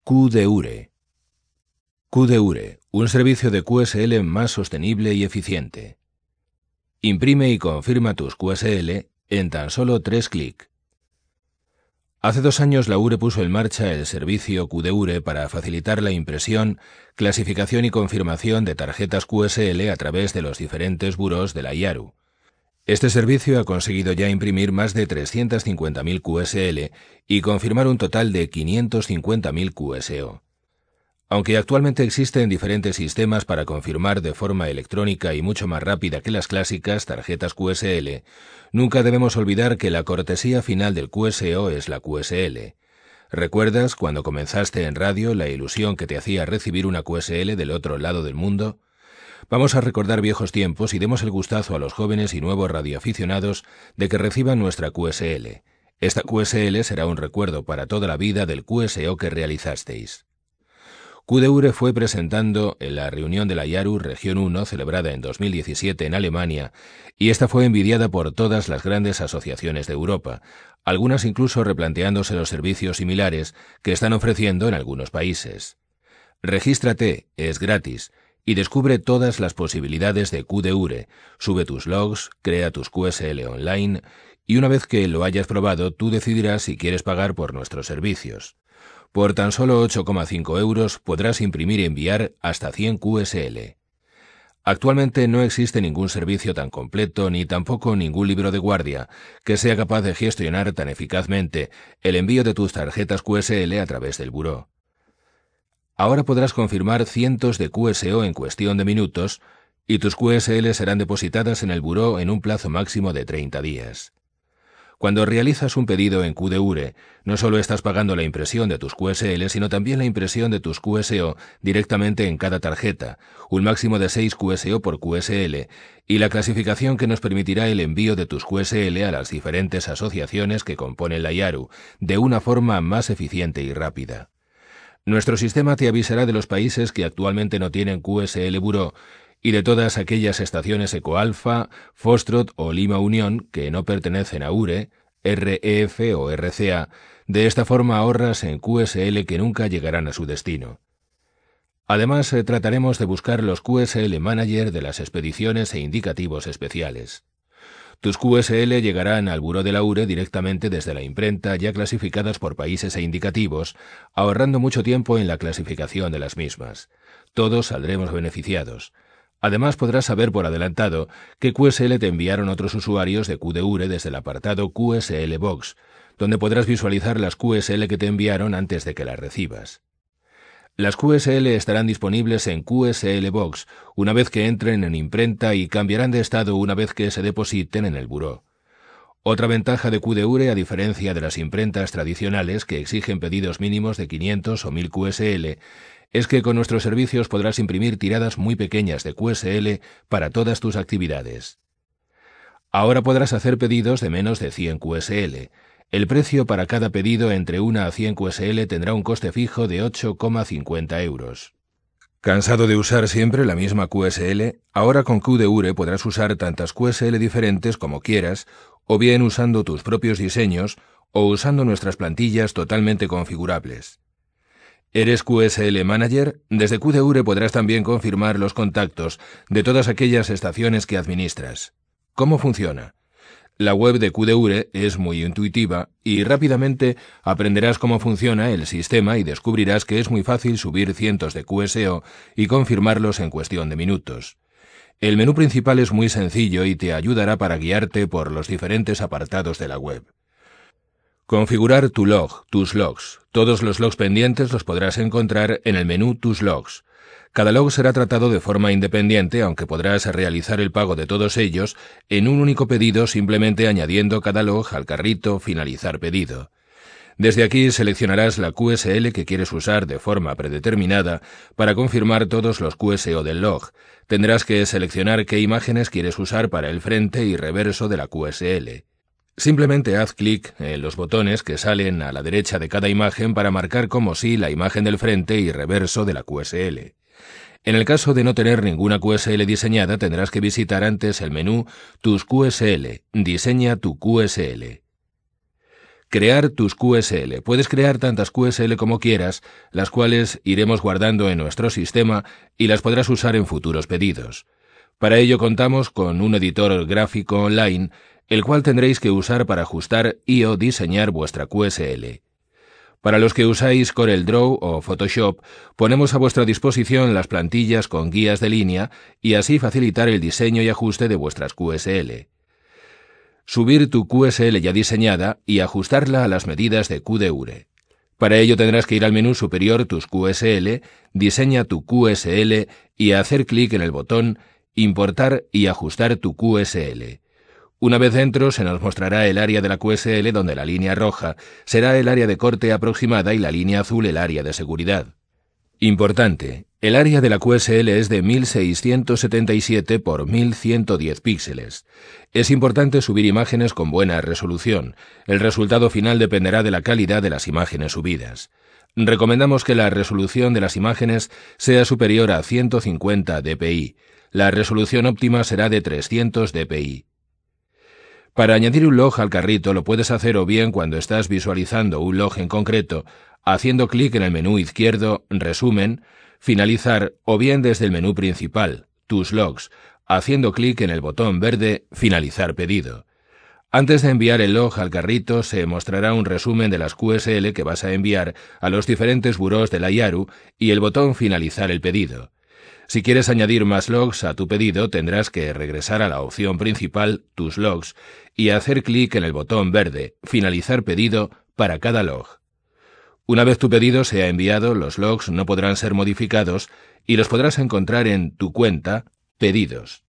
QDure. QDure, un servicio de QSL más sostenible y eficiente. Imprime y confirma tus QSL en tan solo 3 clics. Hace 2 años la URE puso en marcha el servicio QDure para facilitar la impresión, clasificación y confirmación de tarjetas QSL a través de los diferentes burós de la IARU. Este servicio ha conseguido ya imprimir más de 350.000 QSL y confirmar un total de 550.000 QSO. Aunque actualmente existen diferentes sistemas para confirmar de forma electrónica y mucho más rápida que las clásicas tarjetas QSL, nunca debemos olvidar que la cortesía final del QSO es la QSL. ¿Recuerdas cuando comenzaste en radio la ilusión que te hacía recibir una QSL del otro lado del mundo? Vamos a recordar viejos tiempos y demos el gustazo a los jóvenes y nuevos radioaficionados de que reciban nuestra QSL. Esta QSL será un recuerdo para toda la vida del QSO que realizasteis. QDure fue presentando en la reunión de la IARU Región 1 celebrada en 2017 en Alemania, y esta fue envidiada por todas las grandes asociaciones de Europa, algunas incluso replanteándose los servicios similares que están ofreciendo en algunos países. Regístrate, es gratis, y descubre todas las posibilidades de QDure, sube tus logs, crea tus QSL online, y una vez que lo hayas probado, tú decidirás si quieres pagar por nuestros servicios. Por tan solo 8,5 € podrás imprimir y enviar hasta 100 QSL. Actualmente no existe ningún servicio tan completo ni tampoco ningún libro de guardia que sea capaz de gestionar tan eficazmente el envío de tus tarjetas QSL a través del buró. Ahora podrás confirmar cientos de QSO en cuestión de minutos y tus QSL serán depositadas en el buró en un plazo máximo de 30 días. Cuando realizas un pedido en QDure, no solo estás pagando la impresión de tus QSL, sino también la impresión de tus QSO directamente en cada tarjeta, un máximo de 6 QSO por QSL, y la clasificación que nos permitirá el envío de tus QSL a las diferentes asociaciones que componen la IARU, de una forma más eficiente y rápida. Nuestro sistema te avisará de los países que actualmente no tienen QSL Buró, y de todas aquellas estaciones Ecoalfa, Foxtrot o Lima Unión que no pertenecen a URE, REF o RCA, de esta forma ahorras en QSL que nunca llegarán a su destino. Además, trataremos de buscar los QSL Manager de las expediciones e indicativos especiales. Tus QSL llegarán al buró de la URE directamente desde la imprenta ya clasificadas por países e indicativos, ahorrando mucho tiempo en la clasificación de las mismas. Todos saldremos beneficiados. Además podrás saber por adelantado qué QSL te enviaron otros usuarios de QDure desde el apartado QSL Box, donde podrás visualizar las QSL que te enviaron antes de que las recibas. Las QSL estarán disponibles en QSL Box una vez que entren en imprenta y cambiarán de estado una vez que se depositen en el buró. Otra ventaja de QDure, a diferencia de las imprentas tradicionales que exigen pedidos mínimos de 500 o 1000 QSL, es que con nuestros servicios podrás imprimir tiradas muy pequeñas de QSL para todas tus actividades. Ahora podrás hacer pedidos de menos de 100 QSL. El precio para cada pedido entre 1 a 100 QSL tendrá un coste fijo de 8,50 €. ¿Cansado de usar siempre la misma QSL? Ahora con QDure podrás usar tantas QSL diferentes como quieras, o bien usando tus propios diseños, o usando nuestras plantillas totalmente configurables. ¿Eres QSL Manager? Desde QDure podrás también confirmar los contactos de todas aquellas estaciones que administras. ¿Cómo funciona? La web de QDure es muy intuitiva y rápidamente aprenderás cómo funciona el sistema y descubrirás que es muy fácil subir cientos de QSO y confirmarlos en cuestión de minutos. El menú principal es muy sencillo y te ayudará para guiarte por los diferentes apartados de la web. Configurar tu log, tus logs. Todos los logs pendientes los podrás encontrar en el menú Tus logs. Cada log será tratado de forma independiente, aunque podrás realizar el pago de todos ellos en un único pedido simplemente añadiendo cada log al carrito Finalizar pedido. Desde aquí seleccionarás la QSL que quieres usar de forma predeterminada para confirmar todos los QSO del log. Tendrás que seleccionar qué imágenes quieres usar para el frente y reverso de la QSL. Simplemente haz clic en los botones que salen a la derecha de cada imagen para marcar como sí la imagen del frente y reverso de la QSL. En el caso de no tener ninguna QSL diseñada, tendrás que visitar antes el menú Tus QSL, Diseña tu QSL. Crear tus QSL. Puedes crear tantas QSL como quieras, las cuales iremos guardando en nuestro sistema y las podrás usar en futuros pedidos. Para ello contamos con un editor gráfico online, el cual tendréis que usar para ajustar y/o diseñar vuestra QSL. Para los que usáis CorelDRAW o Photoshop, ponemos a vuestra disposición las plantillas con guías de línea y así facilitar el diseño y ajuste de vuestras QSL. Subir tu QSL ya diseñada y ajustarla a las medidas de QDURE. Para ello tendrás que ir al menú superior Tus QSL, diseña tu QSL y hacer clic en el botón Importar y ajustar tu QSL. Una vez dentro se nos mostrará el área de la QSL donde la línea roja será el área de corte aproximada y la línea azul el área de seguridad. Importante, el área de la QSL es de 1677 por 1110 píxeles. Es importante subir imágenes con buena resolución. El resultado final dependerá de la calidad de las imágenes subidas. Recomendamos que la resolución de las imágenes sea superior a 150 dpi. La resolución óptima será de 300 dpi. Para añadir un log al carrito lo puedes hacer o bien cuando estás visualizando un log en concreto, haciendo clic en el menú izquierdo Resumen, Finalizar, o bien desde el menú principal, Tus logs, haciendo clic en el botón verde Finalizar pedido. Antes de enviar el log al carrito se mostrará un resumen de las QSL que vas a enviar a los diferentes burós de la IARU y el botón Finalizar el pedido. Si quieres añadir más logs a tu pedido, tendrás que regresar a la opción principal, Tus logs, y hacer clic en el botón verde, Finalizar pedido, para cada log. Una vez tu pedido sea enviado, los logs no podrán ser modificados y los podrás encontrar en Tu cuenta, Pedidos.